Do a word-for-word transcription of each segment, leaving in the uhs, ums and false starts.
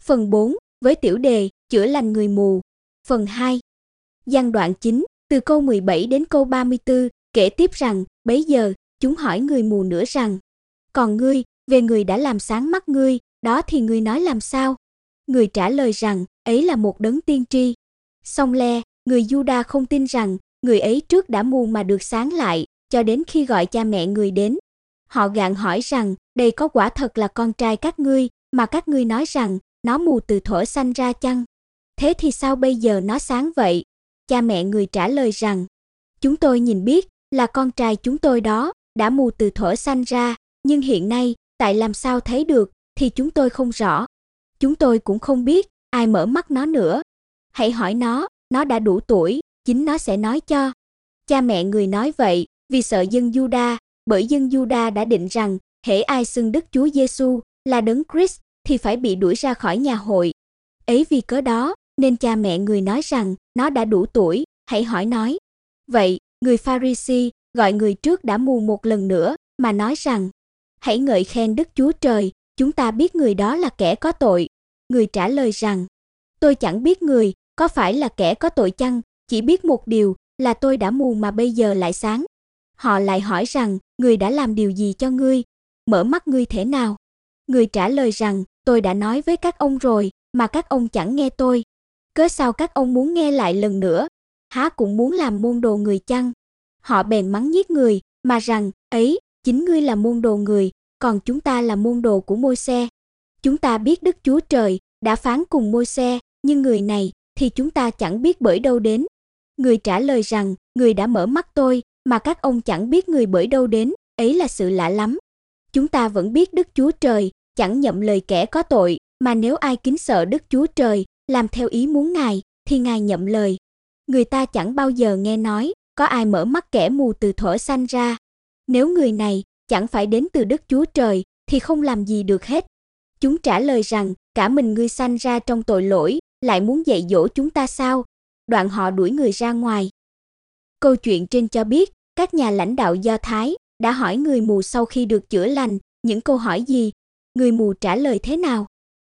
Phần bốn, với tiểu đề, chữa lành người mù. Phần hai. Giăng đoạn chín, từ câu mười bảy đến câu ba mươi tư, kể tiếp rằng, bấy giờ, chúng hỏi người mù nữa rằng, còn ngươi, về người đã làm sáng mắt ngươi, đó thì ngươi nói làm sao? Người trả lời rằng, ấy là một đấng tiên tri. Song le, người Juda không tin rằng, người ấy trước đã mù mà được sáng lại, cho đến khi gọi cha mẹ người đến. Họ gạn hỏi rằng, đây có quả thật là con trai các ngươi, mà các ngươi nói rằng, nó mù từ thuở sanh ra chăng? Thế thì sao bây giờ nó sáng vậy? Cha mẹ người trả lời rằng, chúng tôi nhìn biết, là con trai chúng tôi đó, đã mù từ thuở sanh ra, nhưng hiện nay, tại làm sao thấy được, thì chúng tôi không rõ. Chúng tôi cũng không biết, ai mở mắt nó nữa. Hãy hỏi nó, nó đã đủ tuổi, chính nó sẽ nói cho. Cha mẹ người nói vậy, vì sợ dân Juda, bởi dân Juda đã định rằng, hễ ai xưng Đức Chúa Giêsu là Đấng Christ, thì phải bị đuổi ra khỏi nhà hội. Ấy vì cớ đó, nên cha mẹ người nói rằng, nó đã đủ tuổi, hãy hỏi nói. Vậy, người Pha-ri-si gọi người trước đã mù một lần nữa, mà nói rằng, hãy ngợi khen Đức Chúa Trời, chúng ta biết người đó là kẻ có tội. Người trả lời rằng, tôi chẳng biết người, có phải là kẻ có tội chăng, chỉ biết một điều, là tôi đã mù mà bây giờ lại sáng. Họ lại hỏi rằng, người đã làm điều gì cho ngươi? Mở mắt ngươi thế nào? Người trả lời rằng, tôi đã nói với các ông rồi, mà các ông chẳng nghe tôi. Cớ sao các ông muốn nghe lại lần nữa? Há cũng muốn làm môn đồ người chăng? Họ bèn mắng nhiếc người, mà rằng, ấy, chính ngươi là môn đồ người, còn chúng ta là môn đồ của Môi-se. Chúng ta biết Đức Chúa Trời đã phán cùng Môi-se, nhưng người này thì chúng ta chẳng biết bởi đâu đến. Người trả lời rằng, người đã mở mắt tôi, mà các ông chẳng biết người bởi đâu đến, ấy là sự lạ lắm. Chúng ta vẫn biết Đức Chúa Trời, chẳng nhậm lời kẻ có tội, mà nếu ai kính sợ Đức Chúa Trời, làm theo ý muốn Ngài, thì Ngài nhậm lời. Người ta chẳng bao giờ nghe nói, có ai mở mắt kẻ mù từ thuở sanh ra. Nếu người này chẳng phải đến từ Đức Chúa Trời, thì không làm gì được hết. Chúng trả lời rằng, cả mình ngươi sanh ra trong tội lỗi, lại muốn dạy dỗ chúng ta sao? Đoạn họ đuổi người ra ngoài. Câu chuyện trên cho biết, các nhà lãnh đạo Do Thái đã hỏi người mù sau khi được chữa lành, những câu hỏi gì? Người mù trả lời thế nào?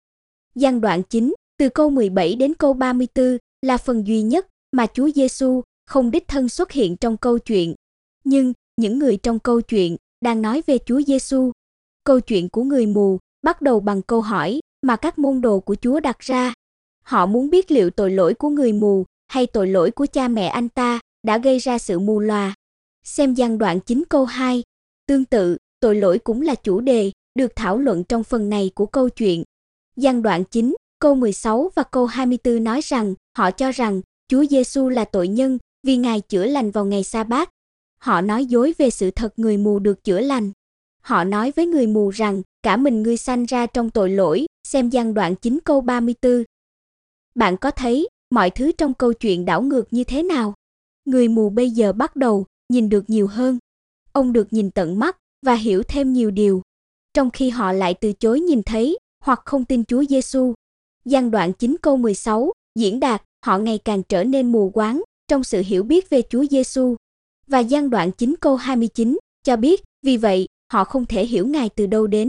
Giăng đoạn chín, từ câu mười bảy đến câu ba mươi tư, là phần duy nhất mà Chúa Giêsu không đích thân xuất hiện trong câu chuyện. Nhưng, những người trong câu chuyện đang nói về Chúa Giêsu. Câu chuyện của người mù bắt đầu bằng câu hỏi mà các môn đồ của Chúa đặt ra. Họ muốn biết liệu tội lỗi của người mù hay tội lỗi của cha mẹ anh ta đã gây ra sự mù lòa. Xem giăng đoạn chín câu hai. Tương tự, tội lỗi cũng là chủ đề được thảo luận trong phần này của câu chuyện. Giăng đoạn chín, câu mười sáu và câu hai mươi tư nói rằng, họ cho rằng Chúa Giêsu là tội nhân vì Ngài chữa lành vào ngày Sa-bát. Họ nói dối về sự thật người mù được chữa lành. Họ nói với người mù rằng, cả mình ngươi sanh ra trong tội lỗi, xem giăng đoạn chín câu ba mươi tư. Bạn có thấy, mọi thứ trong câu chuyện đảo ngược như thế nào? Người mù bây giờ bắt đầu nhìn được nhiều hơn. Ông được nhìn tận mắt và hiểu thêm nhiều điều. Trong khi họ lại từ chối nhìn thấy, hoặc không tin Chúa Giêsu. Giăng đoạn chín câu mười sáu, diễn đạt, họ ngày càng trở nên mù quáng trong sự hiểu biết về Chúa Giêsu. Và giăng đoạn chín câu hai mươi chín, cho biết, vì vậy, họ không thể hiểu Ngài từ đâu đến.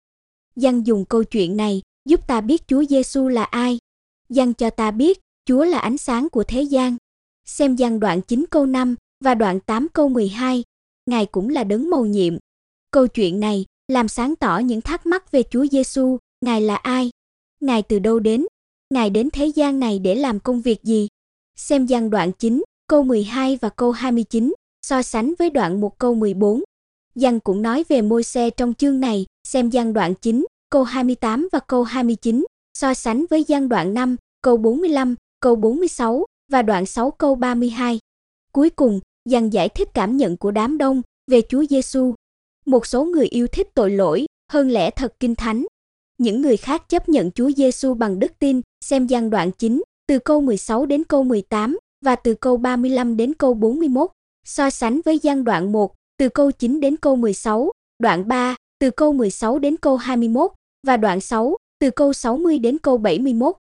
Giăng dùng câu chuyện này, giúp ta biết Chúa Giêsu là ai. Giăng cho ta biết, Chúa là ánh sáng của thế gian. Xem giăng đoạn chín câu năm và đoạn tám câu mười hai, Ngài cũng là đấng mầu nhiệm. Câu chuyện này làm sáng tỏ những thắc mắc về Chúa Giêsu, Ngài là ai? Ngài từ đâu đến? Ngài đến thế gian này để làm công việc gì? Xem giăng đoạn chín, câu mười hai và câu hai mươi chín, so sánh với đoạn một câu mười bốn. Giăng cũng nói về Môi-se trong chương này, xem giăng đoạn chín, câu hai mươi tám và câu hai mươi chín, so sánh với giăng đoạn năm, câu bốn mươi lăm, câu bốn mươi sáu và đoạn sáu câu ba mươi hai. Cuối cùng, Giăng giải thích cảm nhận của đám đông về Chúa Giêsu. Một số người yêu thích tội lỗi hơn lẽ thật kinh thánh. Những người khác chấp nhận Chúa Giêsu bằng đức tin, xem giăng đoạn chín, từ câu mười sáu đến câu mười tám và từ câu ba mươi lăm đến câu bốn mươi mốt, so sánh với giăng đoạn một, từ câu chín đến câu mười sáu, đoạn ba, từ câu mười sáu đến câu hai mươi mốt và đoạn sáu, từ câu sáu mươi đến câu bảy mươi mốt.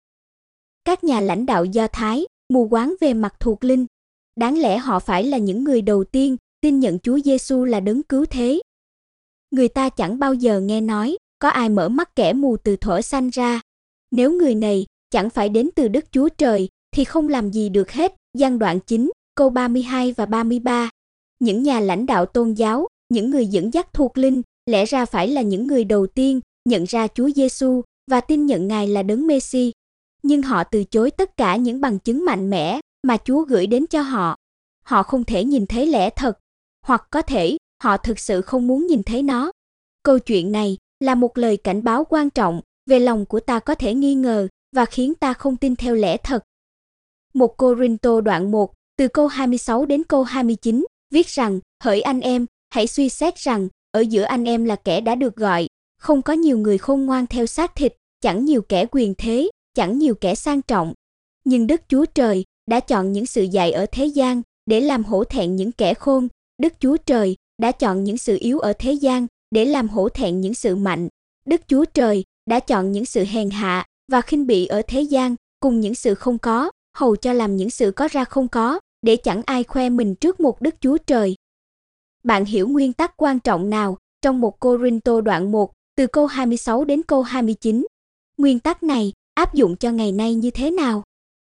Các nhà lãnh đạo Do Thái mù quáng về mặt thuộc linh. Đáng lẽ họ phải là những người đầu tiên tin nhận Chúa Giêsu là đấng cứu thế. Người ta chẳng bao giờ nghe nói có ai mở mắt kẻ mù từ thuở sanh ra. Nếu người này chẳng phải đến từ Đức Chúa Trời thì không làm gì được hết. Giăng đoạn chín, câu ba mươi hai và ba mươi ba. Những nhà lãnh đạo tôn giáo, những người dẫn dắt thuộc linh, lẽ ra phải là những người đầu tiên nhận ra Chúa Giêsu và tin nhận Ngài là Đấng Messi. Nhưng họ từ chối tất cả những bằng chứng mạnh mẽ mà Chúa gửi đến cho họ. Họ không thể nhìn thấy lẽ thật, hoặc có thể họ thực sự không muốn nhìn thấy nó. Câu chuyện này là một lời cảnh báo quan trọng về lòng của ta có thể nghi ngờ và khiến ta không tin theo lẽ thật. Một Cô-rinh-tô đoạn một, từ câu hai mươi sáu đến câu hai mươi chín, viết rằng, hỡi anh em, hãy suy xét rằng, ở giữa anh em là kẻ đã được gọi, không có nhiều người khôn ngoan theo xác thịt, chẳng nhiều kẻ quyền thế, chẳng nhiều kẻ sang trọng. Nhưng Đức Chúa Trời đã chọn những sự dạy ở thế gian để làm hổ thẹn những kẻ khôn. Đức Chúa Trời đã chọn những sự yếu ở thế gian để làm hổ thẹn những sự mạnh. Đức Chúa Trời đã chọn những sự hèn hạ và khinh bỉ ở thế gian cùng những sự không có, hầu cho làm những sự có ra không có, để chẳng ai khoe mình trước một Đức Chúa Trời. Bạn hiểu nguyên tắc quan trọng nào trong một Cô-rinh-tô đoạn một, từ câu hai mươi sáu đến câu hai mươi chín? Nguyên tắc này áp dụng cho ngày nay như thế nào?